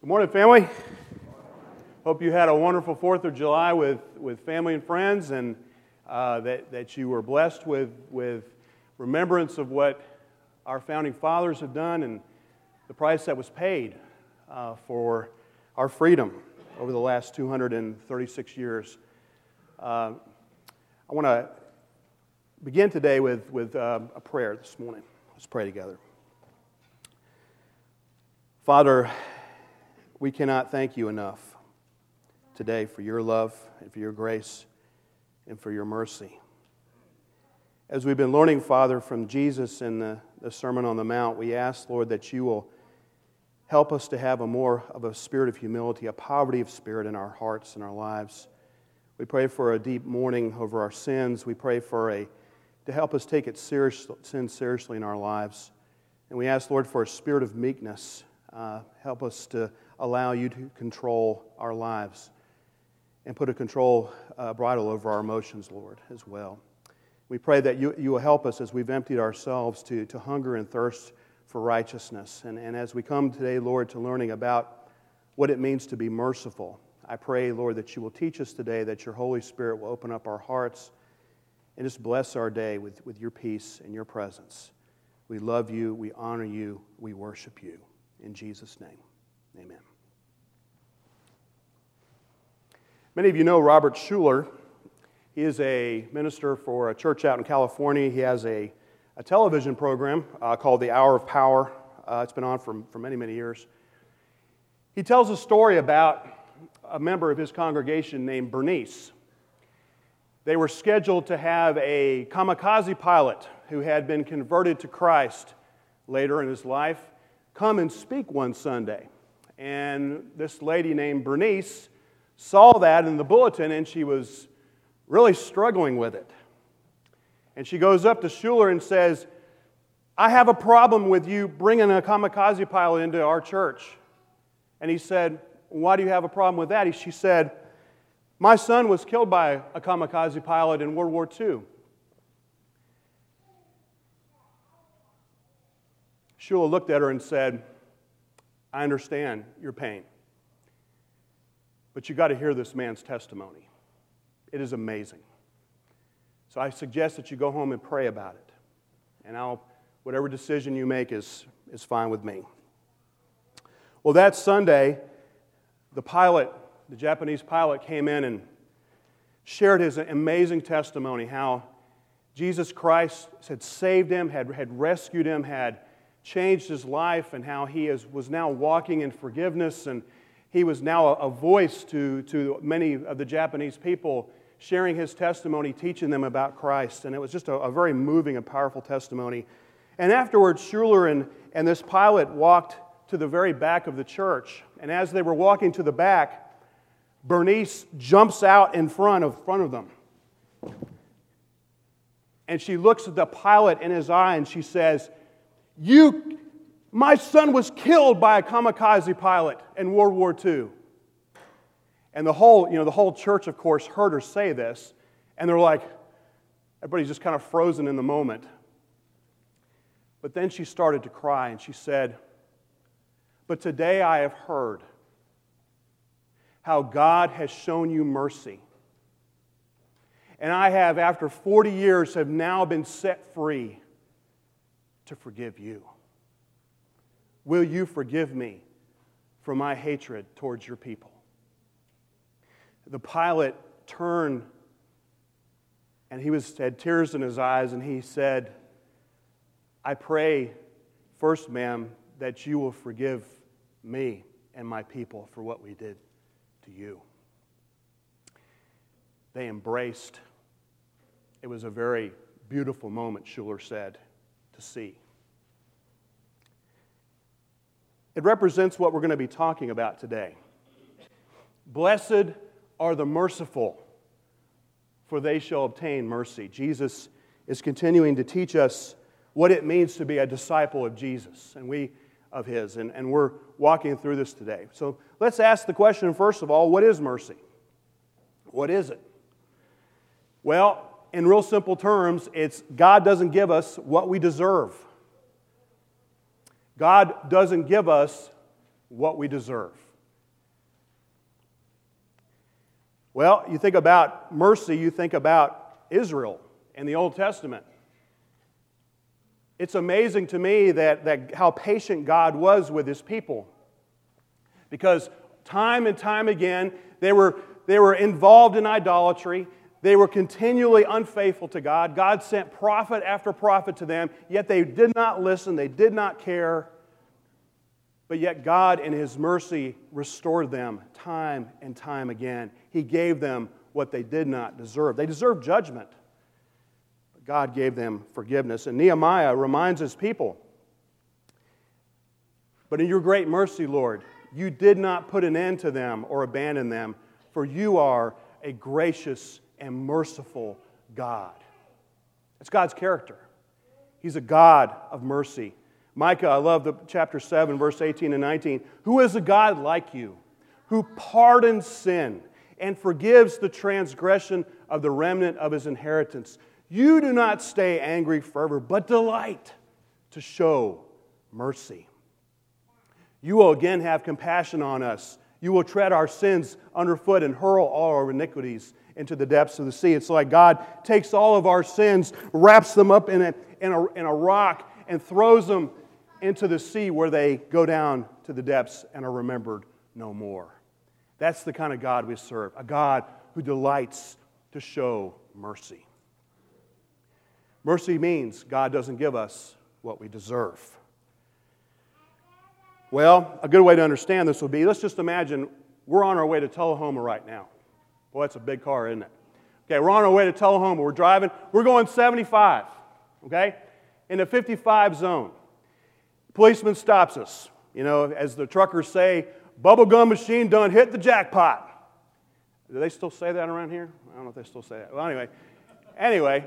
Good morning, family. Hope you had a wonderful 4th of July with family and friends, and that you were blessed with remembrance of what our founding fathers have done and the price that was paid for our freedom over the last 236 years. I want to begin today with a prayer this morning. Let's pray together. Father, we cannot thank you enough today for your love and for your grace and for your mercy. As we've been learning, Father, from Jesus in the Sermon on the Mount, we ask, Lord, that you will help us to have more of a spirit of humility, a poverty of spirit in our hearts and our lives. We pray for a deep mourning over our sins. We pray to help us take sin seriously in our lives. And we ask, Lord, for a spirit of meekness. Help us to allow you to control our lives and put a control bridle over our emotions, Lord, as well. We pray that you will help us as we've emptied ourselves to hunger and thirst for righteousness. And as we come today, Lord, to learning about what it means to be merciful, I pray, Lord, that you will teach us today, that your Holy Spirit will open up our hearts and just bless our day with your peace and your presence. We love you, we honor you, we worship you. In Jesus' name, amen. Many of you know Robert Schuller. He is a minister for a church out in California. He has a television program called The Hour of Power. It's been on for many, many years. He tells a story about a member of his congregation named Bernice. They were scheduled to have a kamikaze pilot who had been converted to Christ later in his life come and speak one Sunday. And this lady named Bernice saw that in the bulletin, and she was really struggling with it. And she goes up to Schuller and says, I have a problem with you bringing a kamikaze pilot into our church. And he said, why do you have a problem with that? She said, my son was killed by a kamikaze pilot in World War II. Schuller looked at her and said, I understand your pain, but you got to hear this man's testimony. It is amazing. So I suggest that you go home and pray about it. And whatever decision you make is fine with me. Well, that Sunday, the Japanese pilot came in and shared his amazing testimony, how Jesus Christ had saved him, had rescued him, had changed his life, and how he was now walking in forgiveness, and he was now a voice to many of the Japanese people, sharing his testimony, teaching them about Christ. And it was just a very moving and powerful testimony. And afterwards, Schuller and this pilot walked to the very back of the church. And as they were walking to the back, Bernice jumps out in front of them. And she looks at the pilot in his eye and she says, my son was killed by a kamikaze pilot in World War II. And the whole church, of course, heard her say this, and they're like, everybody's just kind of frozen in the moment. But then she started to cry, and she said, but today I have heard how God has shown you mercy. And I have, after 40 years, have now been set free to forgive you. Will you forgive me for my hatred towards your people? The pilot turned, and he had tears in his eyes, and he said, I pray, first, ma'am, that you will forgive me and my people for what we did to you. They embraced. It was a very beautiful moment, Schuller said, to see. It represents what we're going to be talking about today. Blessed are the merciful, for they shall obtain mercy. Jesus is continuing to teach us what it means to be a disciple of Jesus, and we're walking through this today. So let's ask the question, first of all, what is mercy? What is it? Well, in real simple terms, it's God doesn't give us what we deserve. God doesn't give us what we deserve. Well, you think about mercy, you think about Israel in the Old Testament. It's amazing to me that how patient God was with His people. Because time and time again, they were involved in idolatry. They were continually unfaithful to God. God sent prophet after prophet to them, yet they did not listen, they did not care. But yet God, in His mercy, restored them time and time again. He gave them what they did not deserve. They deserved judgment. But God gave them forgiveness. And Nehemiah reminds his people, but in your great mercy, Lord, you did not put an end to them or abandon them, for you are a gracious and merciful God. That's God's character. He's a God of mercy. Micah, I love the chapter 7, verse 18 and 19. Who is a God like you, who pardons sin and forgives the transgression of the remnant of His inheritance? You do not stay angry forever, but delight to show mercy. You will again have compassion on us. You will tread our sins underfoot and hurl all our iniquities into the depths of the sea. It's like God takes all of our sins, wraps them up in a rock, and throws them into the sea where they go down to the depths and are remembered no more. That's the kind of God we serve, a God who delights to show mercy. Mercy means God doesn't give us what we deserve. Well, a good way to understand this would be, let's just imagine we're on our way to Tullahoma right now. Boy, that's a big car, isn't it? Okay, we're on our way to Tullahoma. We're driving. We're going 75, okay, in the 55 zone. Policeman stops us. You know, as the truckers say, bubblegum machine done hit the jackpot. Do they still say that around here? I don't know if they still say that. Well, anyway,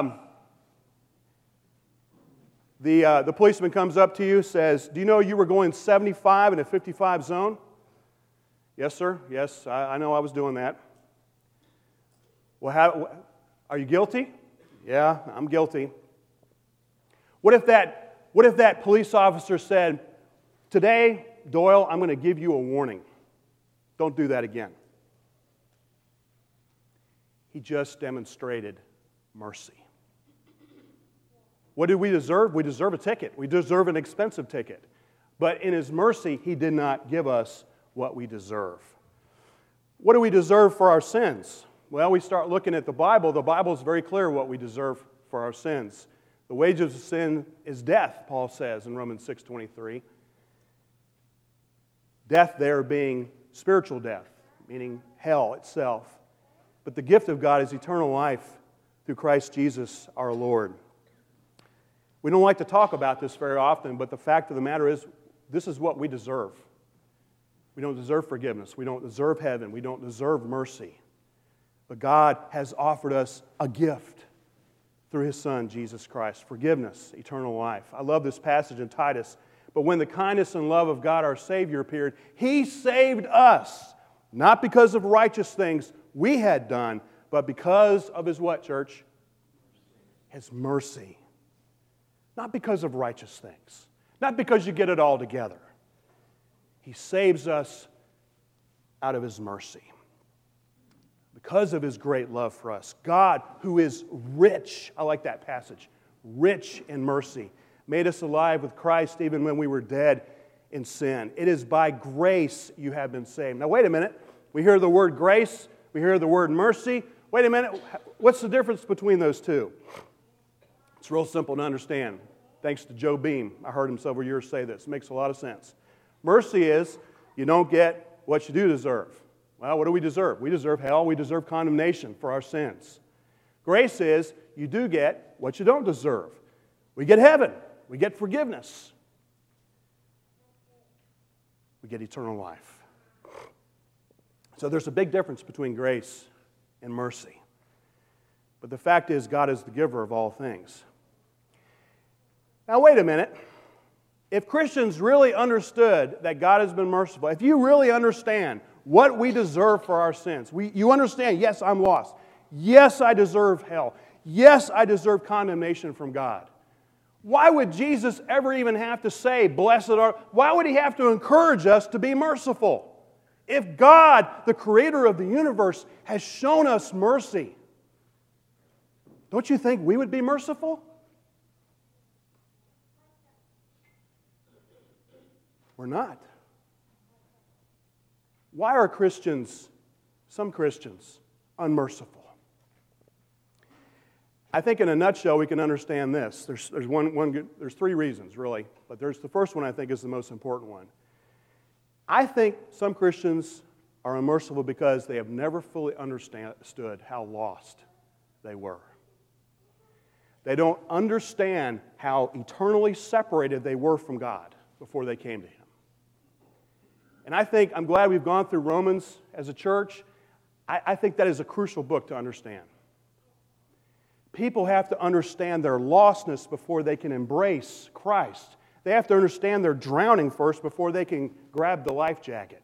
the policeman comes up to you, says, do you know you were going 75 in a 55 zone? Yes, sir. Yes, I know I was doing that. Well, are you guilty? Yeah, I'm guilty. What if that police officer said, today, Doyle, I'm going to give you a warning. Don't do that again. He just demonstrated mercy. What did we deserve? We deserve a ticket. We deserve an expensive ticket. But in His mercy, He did not give us what we deserve. What do we deserve for our sins? Well, we start looking at the Bible. The Bible is very clear what we deserve for our sins. The wages of sin is death, Paul says in Romans 6:23. Death there being spiritual death, meaning hell itself. But the gift of God is eternal life through Christ Jesus our Lord. We don't like to talk about this very often, but the fact of the matter is, this is what we deserve. We don't deserve forgiveness. We don't deserve heaven. We don't deserve mercy. But God has offered us a gift through His Son, Jesus Christ. Forgiveness, eternal life. I love this passage in Titus. But when the kindness and love of God our Savior appeared, He saved us, not because of righteous things we had done, but because of His what, church? His mercy. Not because of righteous things. Not because you get it all together. He saves us out of His mercy. Because of His great love for us. God, who is rich, I like that passage, rich in mercy, made us alive with Christ even when we were dead in sin. It is by grace you have been saved. Now wait a minute. We hear the word grace. We hear the word mercy. Wait a minute. What's the difference between those two? It's real simple to understand. Thanks to Joe Beam. I heard him several years say this. It makes a lot of sense. Mercy is you don't get what you do deserve. Well, what do we deserve? We deserve hell. We deserve condemnation for our sins. Grace is you do get what you don't deserve. We get heaven. We get forgiveness. We get eternal life. So there's a big difference between grace and mercy. But the fact is, God is the giver of all things. Now, wait a minute. If Christians really understood that God has been merciful, if you really understand what we deserve for our sins, you understand, yes, I'm lost. Yes, I deserve hell. Yes, I deserve condemnation from God. Why would Jesus ever even have to say, blessed are... Why would He have to encourage us to be merciful? If God, the creator of the universe, has shown us mercy, don't you think we would be merciful? We're not. Why are Christians, some Christians, unmerciful? I think in a nutshell we can understand this. There's three reasons, really, but the first one I think is the most important one. I think some Christians are unmerciful because they have never fully understood how lost they were. They don't understand how eternally separated they were from God before they came to Him. And I'm glad we've gone through Romans as a church. I think that is a crucial book to understand. People have to understand their lostness before they can embrace Christ. They have to understand they're drowning first before they can grab the life jacket.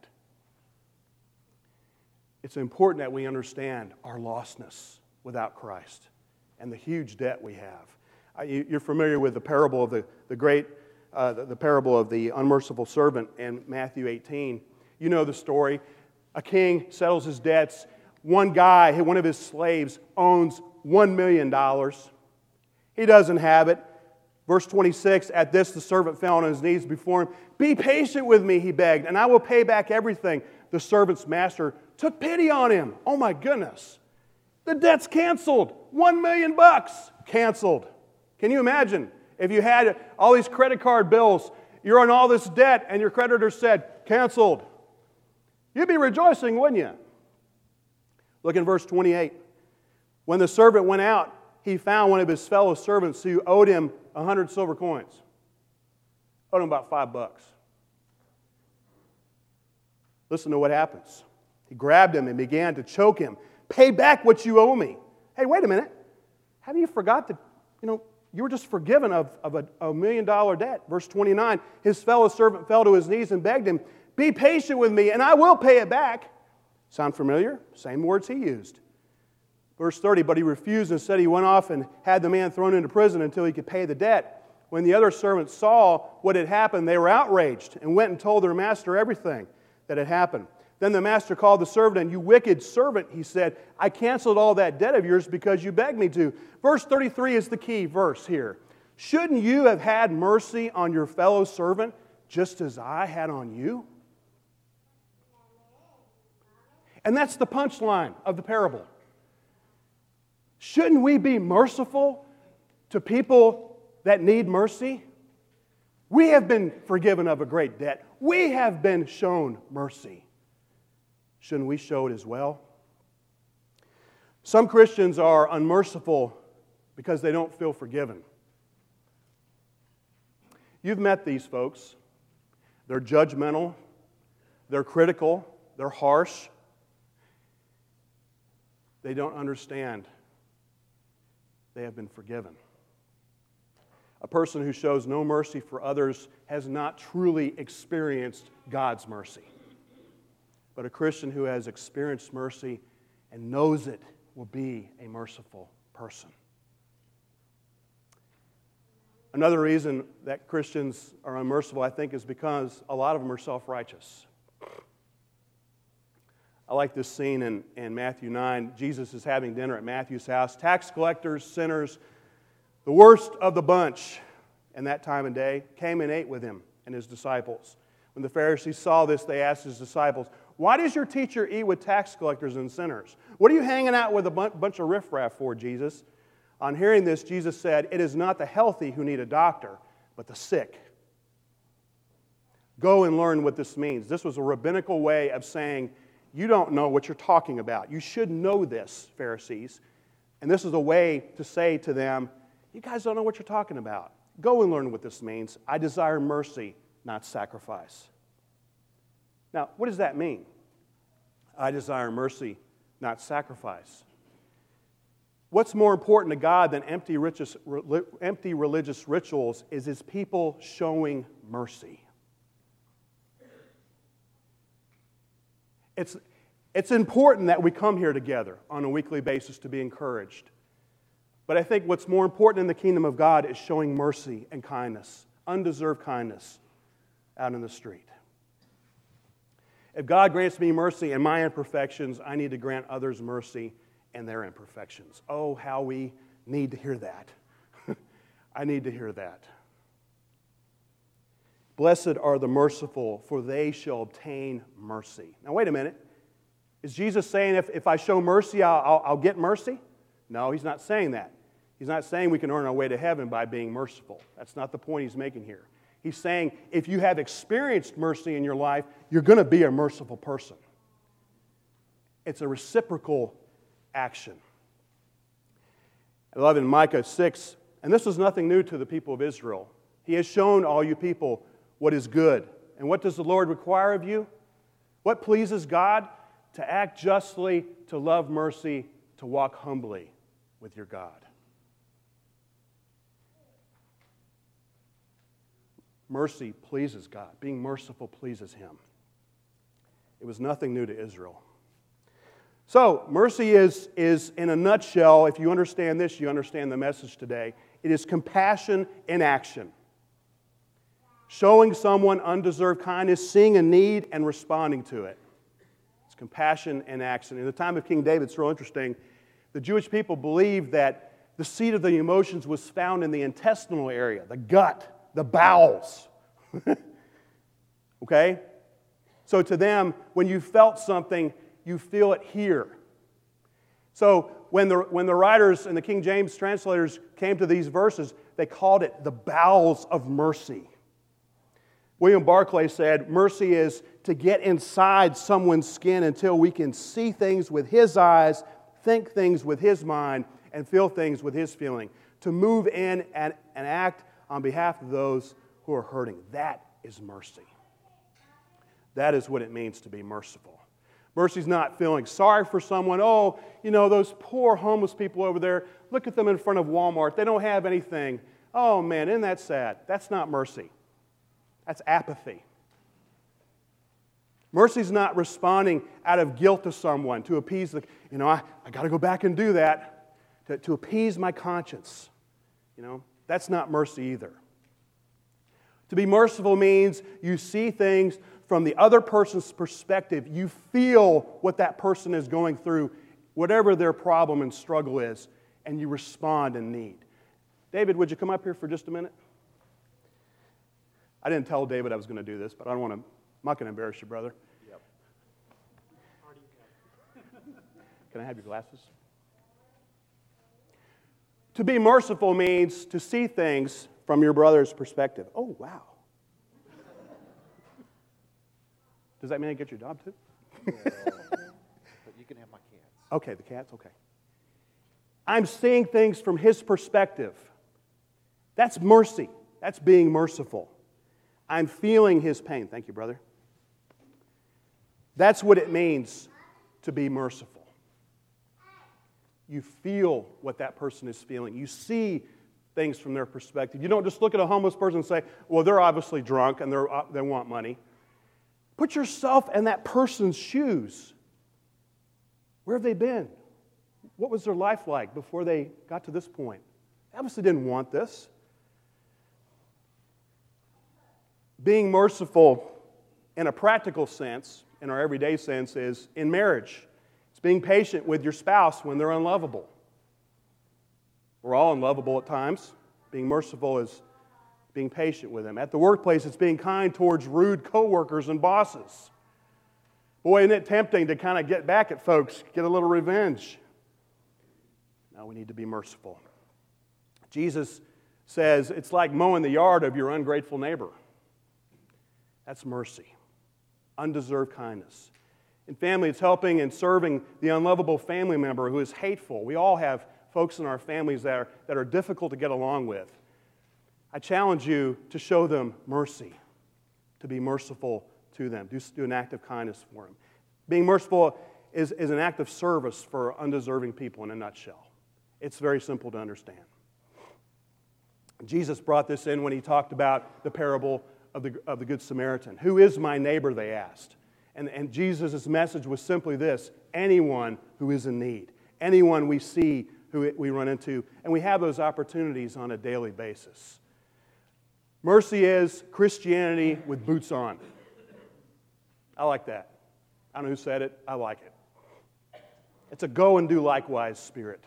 It's important that we understand our lostness without Christ and the huge debt we have. You're familiar with the parable of the parable of the unmerciful servant in Matthew 18. You know the story. A king settles his debts. One guy, one of his slaves, owns $1 million. He doesn't have it. Verse 26, at this the servant fell on his knees before him. Be patient with me, he begged, and I will pay back everything. The servant's master took pity on him. Oh my goodness. The debt's canceled. $1 million canceled. Can you imagine? If you had all these credit card bills, you're on all this debt, and your creditor said, canceled. You'd be rejoicing, wouldn't you? Look in verse 28. When the servant went out, he found one of his fellow servants who owed him 100 silver coins. Owed him about $5. Listen to what happens. He grabbed him and began to choke him. Pay back what you owe me. Hey, wait a minute. Have you forgot that, you were just forgiven of a $1 million debt? Verse 29, his fellow servant fell to his knees and begged him, be patient with me and I will pay it back. Sound familiar? Same words he used. Verse 30, but he refused and said he went off and had the man thrown into prison until he could pay the debt. When the other servants saw what had happened, they were outraged and went and told their master everything that had happened. Then the master called the servant, and you wicked servant, he said, I canceled all that debt of yours because you begged me to. Verse 33 is the key verse here. Shouldn't you have had mercy on your fellow servant just as I had on you? And that's the punchline of the parable. Shouldn't we be merciful to people that need mercy? We have been forgiven of a great debt. We have been shown mercy. Shouldn't we show it as well? Some Christians are unmerciful because they don't feel forgiven. You've met these folks. They're judgmental. They're critical. They're harsh. They don't understand they have been forgiven. A person who shows no mercy for others has not truly experienced God's mercy. But a Christian who has experienced mercy and knows it will be a merciful person. Another reason that Christians are unmerciful, I think, is because a lot of them are self-righteous. I like this scene in Matthew 9. Jesus is having dinner at Matthew's house. Tax collectors, sinners, the worst of the bunch in that time and day, came and ate with him and his disciples. When the Pharisees saw this, they asked his disciples, why does your teacher eat with tax collectors and sinners? What are you hanging out with a bunch of riffraff for, Jesus? On hearing this, Jesus said, it is not the healthy who need a doctor, but the sick. Go and learn what this means. This was a rabbinical way of saying, you don't know what you're talking about. You should know this, Pharisees. And this is a way to say to them, you guys don't know what you're talking about. Go and learn what this means. I desire mercy, not sacrifice. Now, what does that mean? I desire mercy, not sacrifice. What's more important to God than empty religious rituals is His people showing mercy. It's important that we come here together on a weekly basis to be encouraged. But I think what's more important in the kingdom of God is showing mercy and kindness, undeserved kindness, out in the street. If God grants me mercy in my imperfections, I need to grant others mercy in their imperfections. Oh, how we need to hear that. I need to hear that. Blessed are the merciful, for they shall obtain mercy. Now, wait a minute. Is Jesus saying if I show mercy, I'll get mercy? No, he's not saying that. He's not saying we can earn our way to heaven by being merciful. That's not the point he's making here. He's saying if you have experienced mercy in your life, you're going to be a merciful person. It's a reciprocal action. I love in Micah 6, and this was nothing new to the people of Israel. He has shown all you people what is good. And what does the Lord require of you? What pleases God? To act justly, to love mercy, to walk humbly with your God. Mercy pleases God. Being merciful pleases Him. It was nothing new to Israel. So, mercy is in a nutshell, if you understand this, you understand the message today. It is compassion in action. Showing someone undeserved kindness, seeing a need, and responding to it. It's compassion in action. In the time of King David, it's real interesting. The Jewish people believed that the seat of the emotions was found in the intestinal area, the gut, the bowels. Okay? So to them, when you felt something, you feel it here. So when the writers and the King James translators came to these verses, they called it the bowels of mercy. William Barclay said, mercy is to get inside someone's skin until we can see things with his eyes, think things with his mind, and feel things with his feeling. To move in and act on behalf of those who are hurting. That is mercy. That is what it means to be merciful. Mercy is not feeling sorry for someone. Oh, you know, those poor homeless people over there, look at them in front of Walmart. They don't have anything. Oh, man, isn't that sad? That's not mercy. That's apathy. Mercy is not responding out of guilt to someone to appease I got to go back and do that to appease my conscience. That's not mercy either. To be merciful means you see things from the other person's perspective. You feel what that person is going through, whatever their problem and struggle is, and you respond in need. David, would you come up here for just a minute? I didn't tell David I was going to do this, but I'm not going to embarrass you, brother. Yep. Can I have your glasses? To be merciful means to see things from your brother's perspective. Oh, wow. Does that mean I get your job too? But you can have my cats. Okay, the cats, okay. I'm seeing things from his perspective. That's mercy. That's being merciful. I'm feeling his pain. Thank you, brother. That's what it means to be merciful. You feel what that person is feeling. You see things from their perspective. You don't just look at a homeless person and say, well, they're obviously drunk and they want money. Put yourself in that person's shoes. Where have they been? What was their life like before they got to this point? They obviously didn't want this. Being merciful in a practical sense, in our everyday sense, is in marriage. It's being patient with your spouse when they're unlovable. We're all unlovable at times. Being merciful is being patient with them. At the workplace, it's being kind towards rude coworkers and bosses. Boy, isn't it tempting to kind of get back at folks, get a little revenge. No, we need to be merciful. Jesus says it's like mowing the yard of your ungrateful neighbor. That's mercy. Undeserved kindness. In family, it's helping and serving the unlovable family member who is hateful. We all have folks in our families that are difficult to get along with. I challenge you to show them mercy, to be merciful to them. Do an act of kindness for them. Being merciful is an act of service for undeserving people in a nutshell. It's very simple to understand. Jesus brought this in when he talked about the parable of the Good Samaritan. Who is my neighbor, they asked. And Jesus' message was simply this: anyone who is in need, anyone we see who we run into, and we have those opportunities on a daily basis. Mercy is Christianity with boots on. I like that. I don't know who said it. I like it. It's a go and do likewise spirit.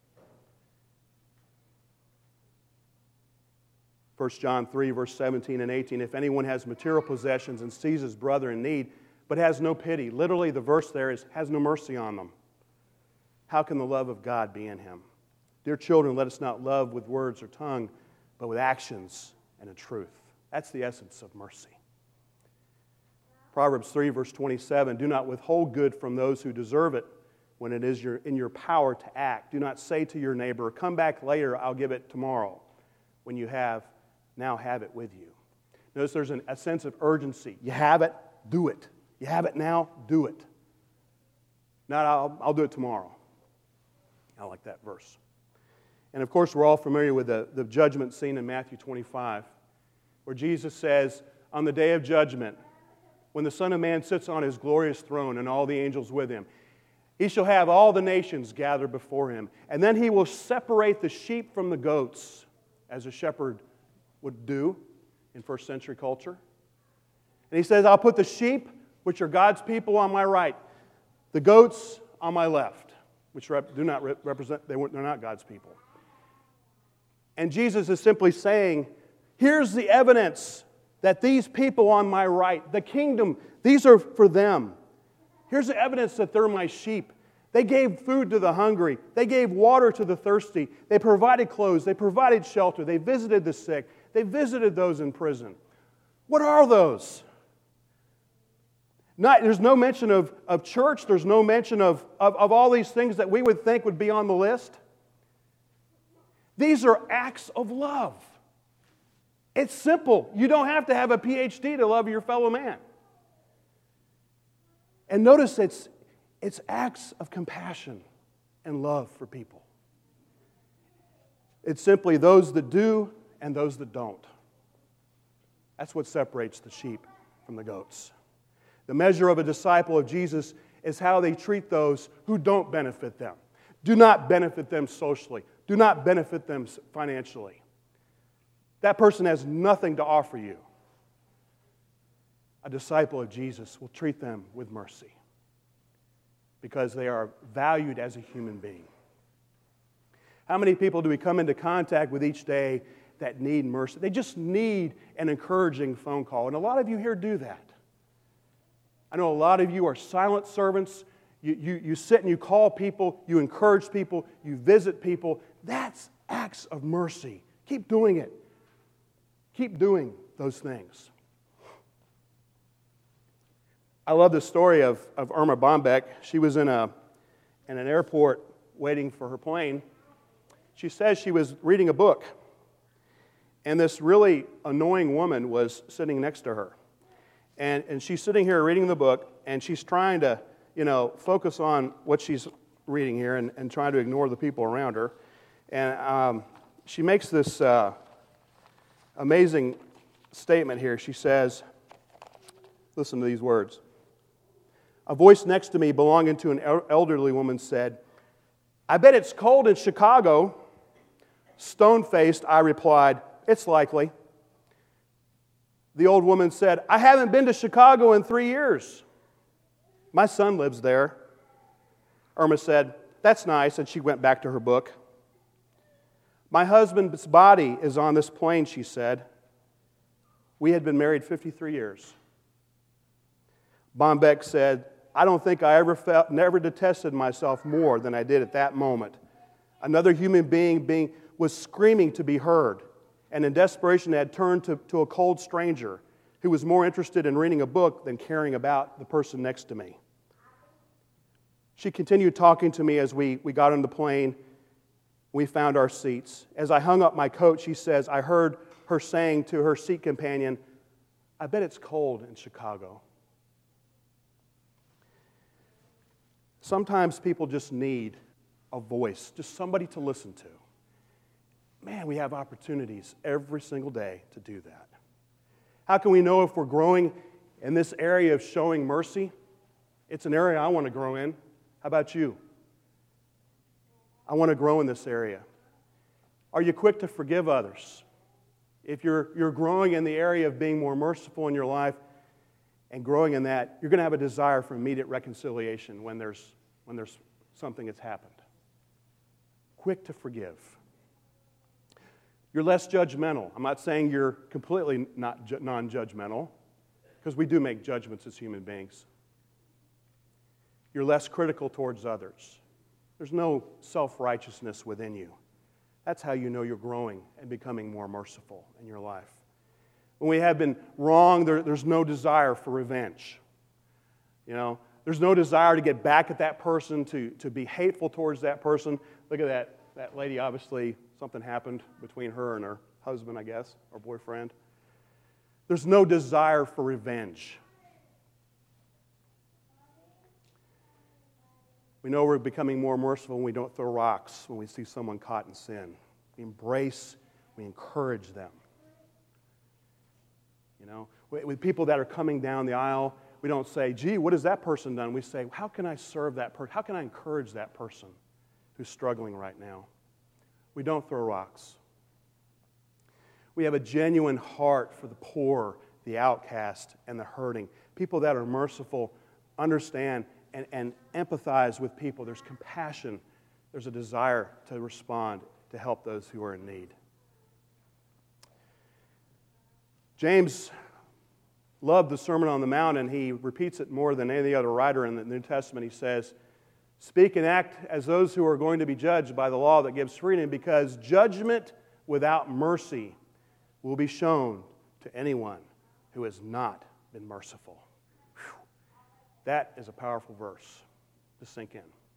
1 John 3, verse 17 and 18, if anyone has material possessions and sees his brother in need, but has no pity, literally the verse there is, has no mercy on them, how can the love of God be in him? Dear children, let us not love with words or tongue, but with actions and in truth. That's the essence of mercy. Proverbs 3, verse 27, do not withhold good from those who deserve it when it is in your power to act. Do not say to your neighbor, come back later, I'll give it tomorrow, when you now have it with you. Notice there's a sense of urgency. You have it, do it. You have it now, do it. Not, I'll do it tomorrow. I like that verse. And of course, we're all familiar with the judgment scene in Matthew 25, where Jesus says, on the day of judgment, when the Son of Man sits on his glorious throne and all the angels with him, he shall have all the nations gathered before him. And then he will separate the sheep from the goats, as a shepherd would do in first century culture. And he says, I'll put the sheep, which are God's people, on my right, the goats on my left, which do not represent, they're not God's people. And Jesus is simply saying, here's the evidence that these people on my right, the kingdom, these are for them. Here's the evidence that they're my sheep. They gave food to the hungry. They gave water to the thirsty. They provided clothes. They provided shelter. They visited the sick. They visited those in prison. What are those? There's no mention of church. There's no mention of all these things that we would think would be on the list. These are acts of love. It's simple. You don't have to have a PhD to love your fellow man. And notice it's acts of compassion and love for people. It's simply those that do and those that don't. That's what separates the sheep from the goats. The measure of a disciple of Jesus is how they treat those who don't benefit them, do not benefit them socially, do not benefit them financially. That person has nothing to offer you. A disciple of Jesus will treat them with mercy because they are valued as a human being. How many people do we come into contact with each day that need mercy? They just need an encouraging phone call. And a lot of you here do that. I know a lot of you are silent servants. You sit and you call people, you encourage people, you visit people. That's acts of mercy. Keep doing it. Keep doing those things. I love the story of Irma Bombeck. She was in an airport waiting for her plane. She says she was reading a book, and this really annoying woman was sitting next to her. And she's sitting here reading the book, and she's trying to, focus on what she's reading here and trying to ignore the people around her. And she makes this amazing statement here. She says, listen to these words. A voice next to me belonging to an elderly woman said, I bet it's cold in Chicago. Stone-faced, I replied, it's likely. The old woman said, I haven't been to Chicago in 3 years. My son lives there. Irma said, that's nice, and she went back to her book. My husband's body is on this plane, she said. We had been married 53 years. Bombeck said, I don't think I never detested myself more than I did at that moment. Another human being was screaming to be heard, and in desperation had turned to a cold stranger who was more interested in reading a book than caring about the person next to me. She continued talking to me as we got on the plane. We found our seats. As I hung up my coat, she says, I heard her saying to her seat companion, I bet it's cold in Chicago. Sometimes people just need a voice, just somebody to listen to. Man, we have opportunities every single day to do that. How can we know if we're growing in this area of showing mercy? It's an area I want to grow in. How about you? I want to grow in this area. Are you quick to forgive others? If you're growing in the area of being more merciful in your life, and growing in that, you're going to have a desire for immediate reconciliation when there's something that's happened. Quick to forgive. You're less judgmental. I'm not saying you're completely non-judgmental, because we do make judgments as human beings. You're less critical towards others. There's no self-righteousness within you. That's how you know you're growing and becoming more merciful in your life. When we have been wrong, there's no desire for revenge. You know, there's no desire to get back at that person, to be hateful towards that person. Look at that lady, obviously something happened between her and her husband, I guess, or boyfriend. There's no desire for revenge. We know we're becoming more merciful when we don't throw rocks when we see someone caught in sin. We embrace, we encourage them. You know, with people that are coming down the aisle, we don't say, gee, what has that person done? We say, how can I serve that person? How can I encourage that person who's struggling right now? We don't throw rocks. We have a genuine heart for the poor, the outcast, and the hurting. People that are merciful understand and empathize with people. There's compassion. There's a desire to respond, to help those who are in need. James loved the Sermon on the Mount, and he repeats it more than any other writer in the New Testament. He says, speak and act as those who are going to be judged by the law that gives freedom, because judgment without mercy will be shown to anyone who has not been merciful. Whew. That is a powerful verse to sink in.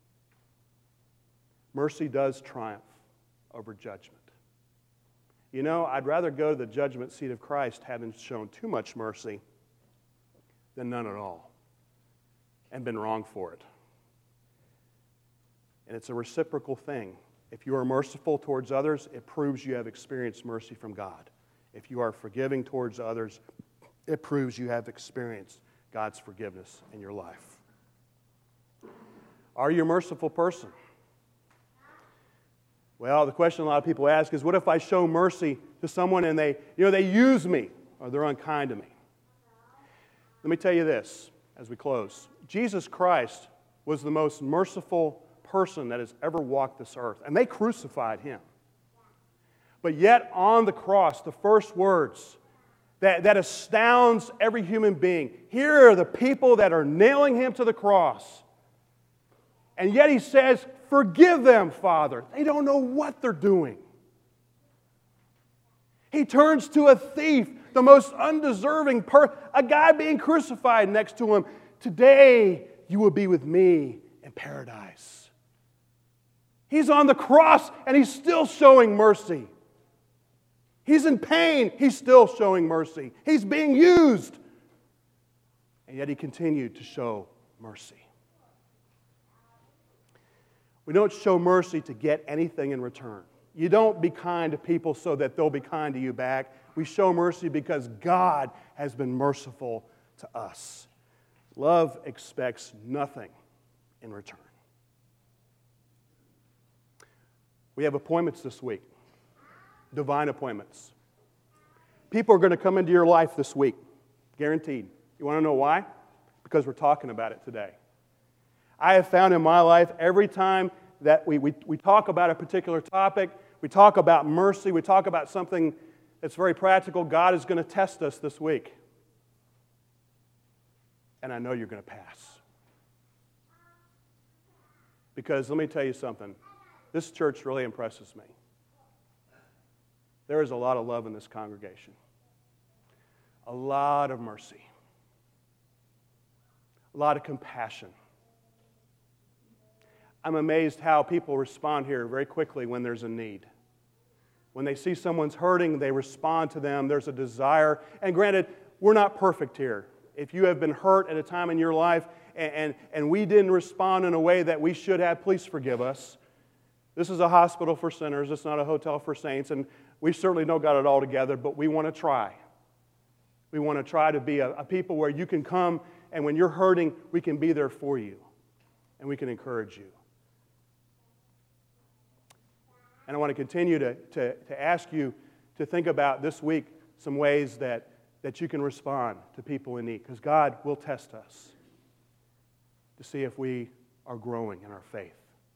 Mercy does triumph over judgment. You know, I'd rather go to the judgment seat of Christ having shown too much mercy than none at all and been wrong for it. And it's a reciprocal thing. If you are merciful towards others, it proves you have experienced mercy from God. If you are forgiving towards others, it proves you have experienced God's forgiveness in your life. Are you a merciful person? Well, the question a lot of people ask is, what if I show mercy to someone and they use me or they're unkind to me? Let me tell you this as we close. Jesus Christ was the most merciful person that has ever walked this earth, and they crucified him. But yet on the cross, the first words that astounds every human being, here are the people that are nailing him to the cross. And yet he says, forgive them, Father. They don't know what they're doing. He turns to a thief, the most undeserving person, a guy being crucified next to him. Today you will be with me in paradise. He's on the cross and he's still showing mercy. He's in pain, he's still showing mercy. He's being used. And yet he continued to show mercy. We don't show mercy to get anything in return. You don't be kind to people so that they'll be kind to you back. We show mercy because God has been merciful to us. Love expects nothing in return. We have appointments this week. Divine appointments. People are going to come into your life this week. Guaranteed. You want to know why? Because we're talking about it today. I have found in my life, every time that we talk about a particular topic, we talk about mercy, we talk about something that's very practical, God is going to test us this week. And I know you're going to pass. Because let me tell you something. This church really impresses me. There is a lot of love in this congregation. A lot of mercy. A lot of compassion. I'm amazed how people respond here very quickly when there's a need. When they see someone's hurting, they respond to them. There's a desire. And granted, we're not perfect here. If you have been hurt at a time in your life and we didn't respond in a way that we should have, please forgive us. This is a hospital for sinners. It's not a hotel for saints. And we certainly don't got it all together, but we want to try. We want to try to be a people where you can come, and when you're hurting, we can be there for you. And we can encourage you. And I want to continue to ask you to think about this week some ways that that you can respond to people in need, because God will test us to see if we are growing in our faith.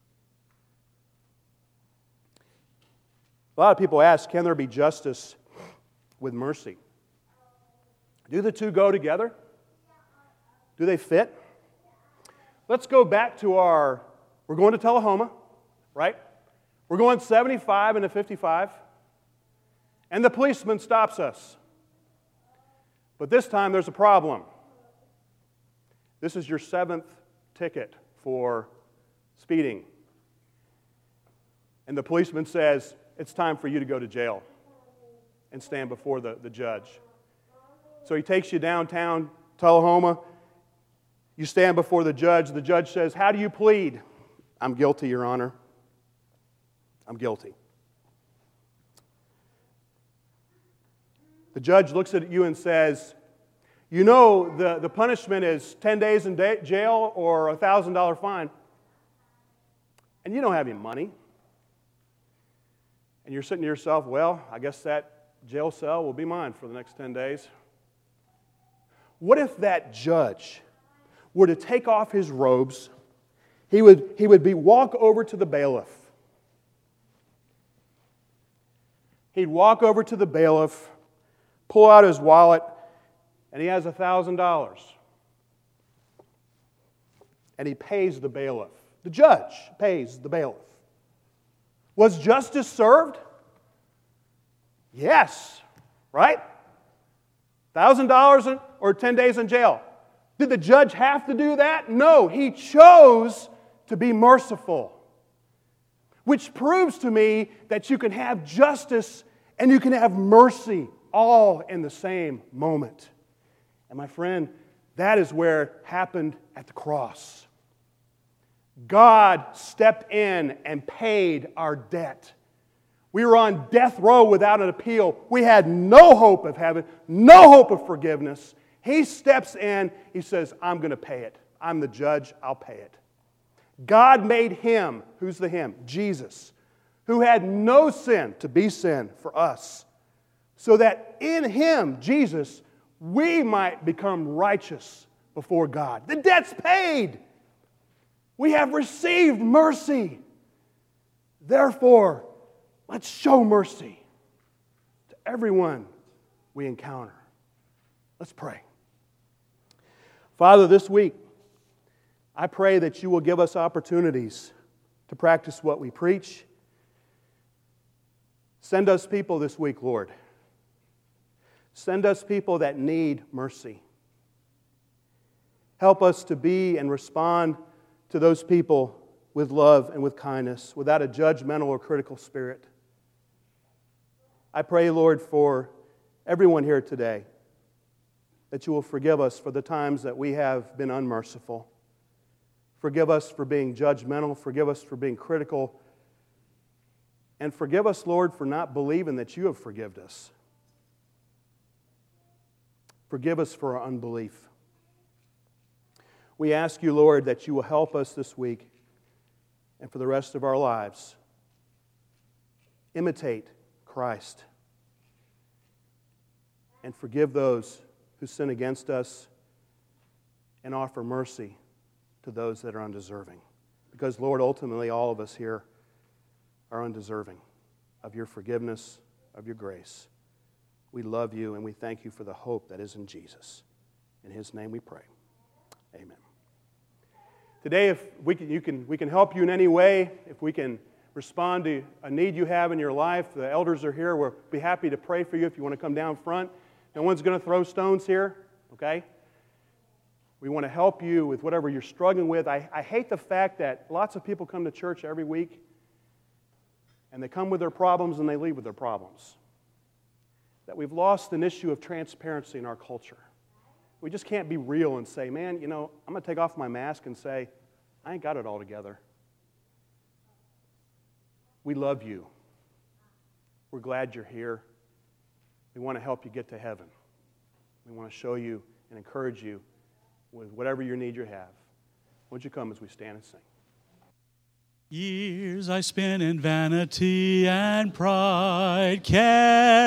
A lot of people ask, can there be justice with mercy? Do the two go together? Do they fit? Let's go back to we're going to Tullahoma, right? We're going 75 into 55, and the policeman stops us. But this time there's a problem. This is your 7th ticket for speeding. And the policeman says, it's time for you to go to jail and stand before the judge. So he takes you downtown Tullahoma. You stand before the judge. The judge says, how do you plead? I'm guilty, Your Honor. I'm guilty. The judge looks at you and says, you know the punishment is 10 days in jail or a $1,000 fine. And you don't have any money. And you're sitting to yourself, well, I guess that jail cell will be mine for the next 10 days. What if that judge were to take off his robes? He would walk over to the bailiff. He'd walk over to the bailiff, pull out his wallet, and he has $1,000. And he pays the bailiff. The judge pays the bailiff. Was justice served? Yes, right? $1,000 or 10 days in jail. Did the judge have to do that? No, he chose to be merciful. Which proves to me that you can have justice and you can have mercy all in the same moment. And my friend, that is where it happened at the cross. God stepped in and paid our debt. We were on death row without an appeal. We had no hope of heaven, no hope of forgiveness. He steps in, he says, I'm going to pay it. I'm the judge, I'll pay it. God made him, who's the him? Jesus, who had no sin, to be sin for us, so that in him, Jesus, we might become righteous before God. The debt's paid. We have received mercy. Therefore, let's show mercy to everyone we encounter. Let's pray. Father, this week, I pray that you will give us opportunities to practice what we preach. Send us people this week, Lord. Send us people that need mercy. Help us to be and respond to those people with love and with kindness, without a judgmental or critical spirit. I pray, Lord, for everyone here today, that you will forgive us for the times that we have been unmerciful. Forgive us for being judgmental. Forgive us for being critical. And forgive us, Lord, for not believing that you have forgiven us. Forgive us for our unbelief. We ask you, Lord, that you will help us this week and for the rest of our lives imitate Christ and forgive those who sin against us and offer mercy to those that are undeserving. Because, Lord, ultimately all of us here are undeserving of your forgiveness, of your grace. We love you and we thank you for the hope that is in Jesus. In his name we pray. Amen. Today, if we can help you in any way, if we can respond to a need you have in your life, the elders are here. We'll be happy to pray for you if you want to come down front. No one's going to throw stones here, okay? We want to help you with whatever you're struggling with. I hate the fact that lots of people come to church every week and they come with their problems and they leave with their problems. That we've lost an issue of transparency in our culture. We just can't be real and say, man, you know, I'm going to take off my mask and say, I ain't got it all together. We love you. We're glad you're here. We want to help you get to heaven. We want to show you and encourage you with whatever your need you have. Won't you come as we stand and sing? Years I spent in vanity and pride, care